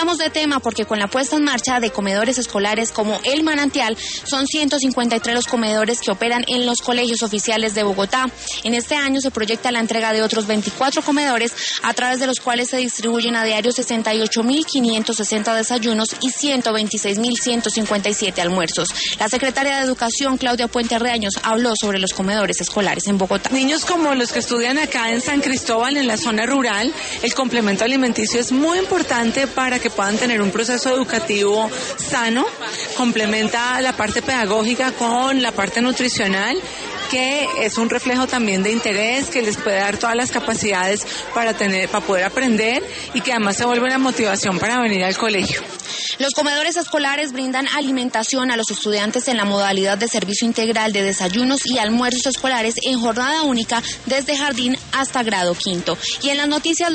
Cambiamos de tema porque con la puesta en marcha de comedores escolares como El Manantial, son 153 los comedores que operan en los colegios oficiales de Bogotá. En este año se proyecta la entrega de otros 24 comedores, a través de los cuales se distribuyen a diario 68.560 desayunos y 126.157 almuerzos. La secretaria de Educación, Claudia Puente Reaños, habló sobre los comedores escolares en Bogotá. Niños como los que estudian acá en San Cristóbal, en la zona rural, el complemento alimenticio es muy importante para que puedan tener un proceso educativo sano, complementa la parte pedagógica con la parte nutricional, que es un reflejo también de interés, que les puede dar todas las capacidades para poder aprender y que además se vuelve una motivación para venir al colegio. Los comedores escolares brindan alimentación a los estudiantes en la modalidad de servicio integral de desayunos y almuerzos escolares en jornada única desde jardín hasta grado quinto. Y en las noticias